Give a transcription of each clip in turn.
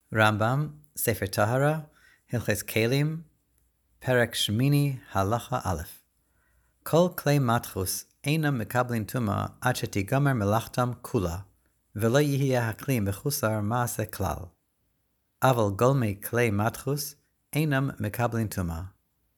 Rambam, Sefer Tahara, Hilches Kelim, Perek Shmini, Halacha Aleph. Kol klei matchus einam mekablin tuma ad shetigamer melachtam kula, velo yihya hakli mechusar maase klal. Aval golmei klei matchus einam mekablin tuma.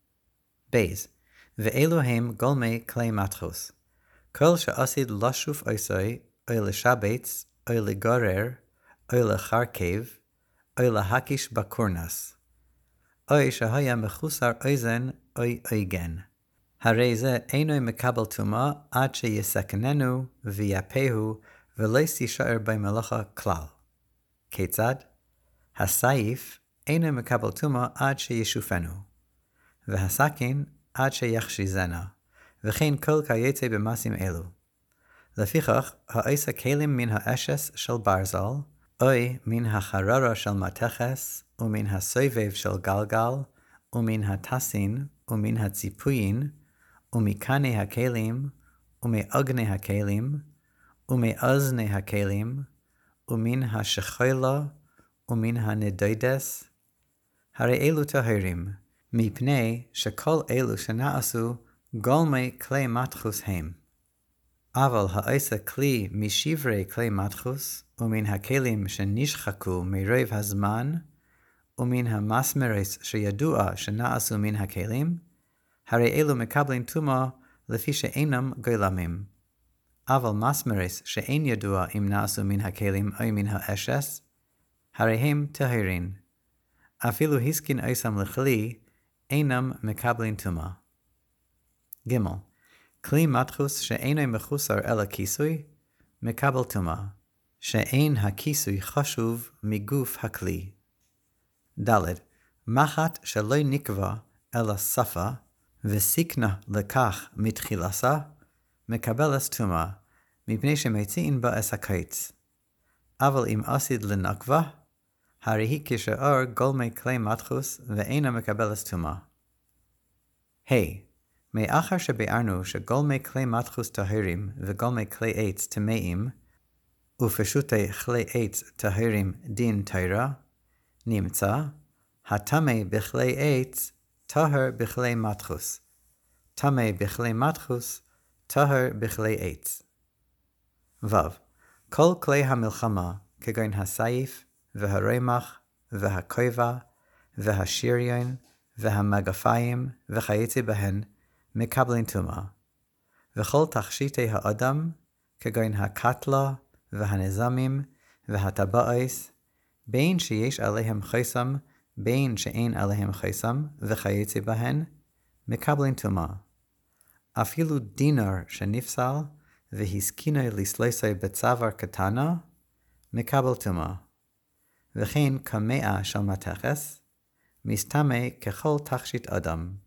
Beis, ve'elohem golmei klei matchus. Kol she'asid lashuf oisoi, oy leshabetz, oy legorer, oy lecharkev, oy lehakish bakurnas. Oy shehaya mechusar oizen, oy oigen. Harei ze einoi mekabel tuma ad sheyisekenenu v'yapehu v'lo yishaer bei melacha klal. Ketzad? Hasayif einoi mekabel tuma ad sheyishufenu. V'hasakin ad sheyachshizena. V'chein kol kayetze b'masim elu. Lefichach ha'isa kelim min ha'eshes shel barzal, oy min ha'charara shel mateches, umin ha'soivev shel galgal, umin ha'tasin, umin ha'tzipuyin, umikane hakelim, umeagne hakelim, umeazne hakelim, umin hashechayla, umin hanedoides. Hare elu tahirim, mipnei shekol elu shenaasu golmei klei matchus heim. Aval ha'isa kli mishivrei klei matchus, umin hakelim shenishchaku mirev hazman, umin hamasmeres sheyadua shenaasu min hakelim, Hare elu mekablin tuma lefi she'enam goylamim. Aval masmeres she'en yadua im naasu min hakelim oy min ha'eshes, harehem tahirin. Afilu hiskin oisam lechli, enam mekablin tuma. Gimel. Kli matchus she'enoi mechusar ela kisui, mekabel tuma. She'en hakisui chashuv miguf hakli. Daled. Machat she'loi nikva ela safa, V'sikna lekach mitchilasa, mekabelas tuma, mipnei shemetziin ba es hakaitz. Aval im asid lenakva, harihi kishe'ar golmei klei matchus ve'ena mekabelas tuma. Hey, me'achar shebe'arnu shegolmei klei matchus tahirim ve'golmei klei eitz temeim, ufeshutei klei eitz tahirim din taira, nimtza, hatame bichlei eitz, Tahar bichlei matchus. Tame bichlei matchus, tahar bichlei eitz. Vav. Kol klei hamilchama, kegoin hasayif, v'haremach, v'hakoiva, v'hashiryon, v'hamagafayim, v'chayetze behen, mekablin tuma. V'chol tachshite ha'adam, kegoin hakatla, v'hanezamim, v'hataba'is, bein sheyesh alehem chaysam, Bein she'en alehem chaysam, v'chayetze bahen, mekablin tuma. Afilu dinar shenifsal, v'hiskinoi lisloisoi betzavar katana, mekabel tuma. V'chein kamea shel mateches, mistame kechol tachshit adam.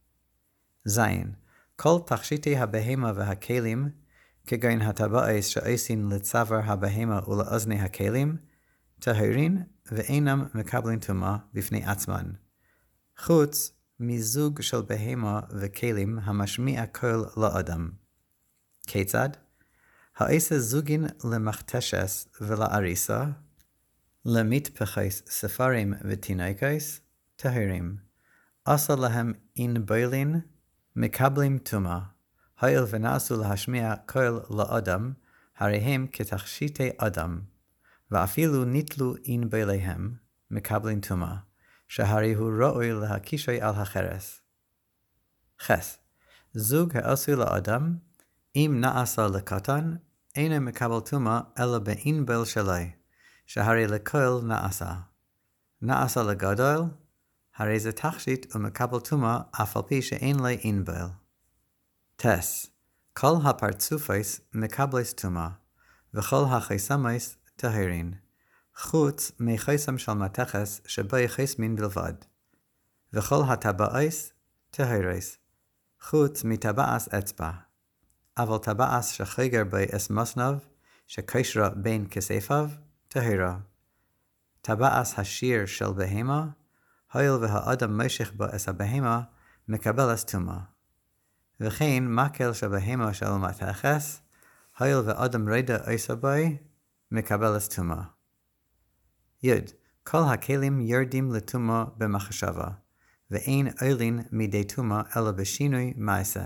Zayin. Kol tachshite habehema v'hakelim, kegoin hataba'es she'osin litzavar habehema ula'ozne hakelim, tahirin ve'enam mekablin tuma bifnei atzman. Chutz mizug shel behema ve'kelim hamashmi'a kol la'adam. Ketzad? Ha'isa zugin lemachteshes ve'la'arisa, lemitpeches sefarim ve'tinaikais, tahirim. Asa lahem in boilin, mekablim tuma. Ha'il ve'nasu lahashmi'a kol la'adam, harehem ketachshite adam. Va'afilu nitlu in beilehem, mekablin tuma, shaharihu ro'oi lahakishay al hacheres. Ches. Zug ha'asu la'adam, im na'asa lekatan, ene mekabel tuma ela be'in beil shalai, shahari lekoil na'asa. Na'asa legadol, hare ze tachshit umekabel tuma afalpi she'en le in beil. Tes. Kol ha'partzufais mekables tuma, v'chol ha'chaisamais tahirin. Chutz mechaysam shal mateches sheba yechays min bilvad. V'chol hataba'is tahiris. Chutz mitaba'as etzba. Aval taba'as shechiger bei es masnav shekashra bein kesefav tahira. Taba'as hashir shel behema, hoil v'ha'adam moshech ba es behema mekabelas tuma. V'chein makel shel behema shel mateches, hoil v'adam reda oisabai, mekabelas tuma. Yud. כל הכלים יורדים לטומאה במחשבה, ואין עולין מידי טומאה אלא בשינוי מעשה.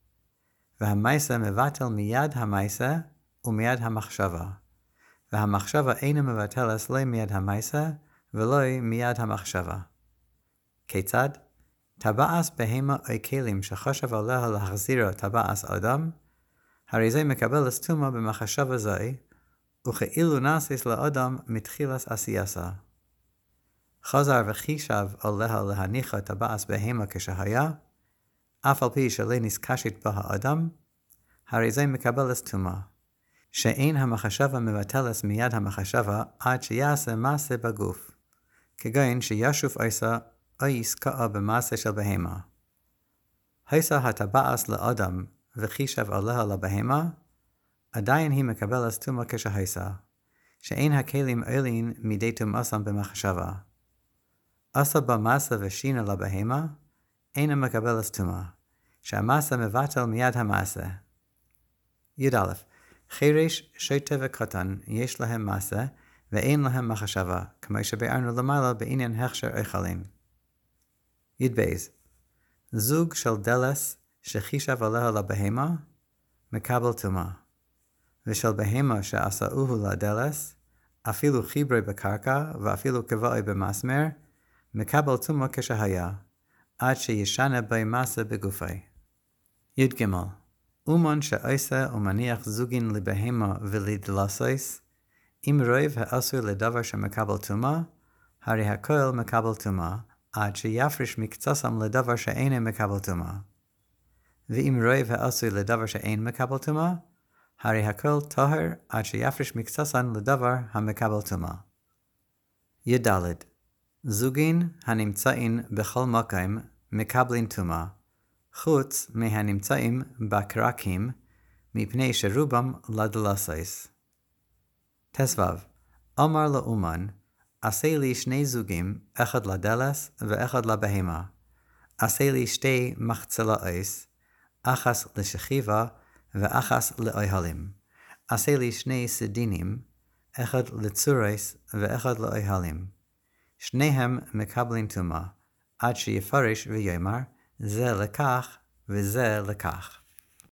והמעשה מבטל מיד המעשה ומיד המחשבה, והמחשבה אינה מבטלת לא מיד המעשה ולא מיד המחשבה. כיצד? טבעס בהמה או כלים שחשב עליה להחזירו טבעס אדם, הרי זה מקבלת טומאה במחשבה זוי, וכאילו נעשית לאדם מתחילת עשייסה. חזר וחישב עליה להניחה טבעס בהמה כשהיה, אף על פי שלא נזקשת בה האדם, הרי זה מקבלת טומאה, שאין המחשבה מבטלת מיד המחשבה עד שיעשה מעשה בגוף, כגון שישוף עשה או יסקעה במעשה של בהמה. היסה הטבעס לאדם וחישב עליה לבהמה, עדיין היא מקבלת טומאה כשהיסה, שאין הכלים עולין מידי טומאסם במחשבה. עשה במעשה ושינה לבהמה, אינה מקבלת טומאה, שהמעשה מבטל מיד המעשה. י"א חירש, שוטה וקטן יש להם מעשה ואין להם מחשבה, כמו שביארנו למעלה בעניין הכשר אוכלים. י"ב זוג של דלס שחישב עליה לבהמה, מקבל טומאה, ושל בהמה שעשאוהו לדלס, אפילו חיברי בקרקע ואפילו קבעי במסמר, מקבל טומאה כשהיה, עד שישנה בי מעשה בגופי. י"ג אומן שעושה ומניח זוגין לבהמה ולדלסויס, אם רוב האסור לדבר שמקבל טומאה, הרי הכל מקבל טומאה, עד שיפריש מקצתם לדבר שאינו מקבל טומאה. ואם רוב האסור לדבר שאין מקבל טומאה, הרי הכל טהר עד שיפריש מקצתם לדבר המקבל טומאה. י"ד זוגין הנמצאים בכל מקום מקבלים טומאה, חוץ מהנמצאים בקרקים, מפני שרובם לדלסויס. ט"ו אמר לאומן, עשה לי שני זוגים, אחד לדלס ואחד לבהמה. עשה לי שתי מחצלאות, אחס לשכיבה ואחס לאוהלים. עשה לי שני סדינים, אחד לצורס ואחד לאוהלים. שניהם מקבלים טומאה, עד שיפרש ויאמר, זה לקח וזה לקח.